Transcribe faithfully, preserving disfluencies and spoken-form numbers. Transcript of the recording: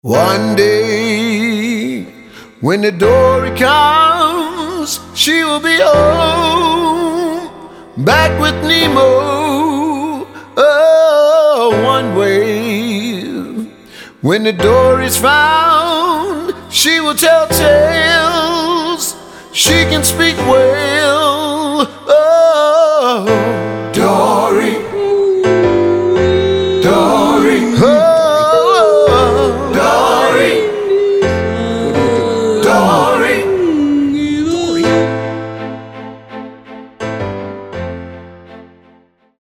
One day, when the Dory comes, she will be home, back with Nemo. Oh, one way. When the Dory's found, she will tell tales. She can speak well.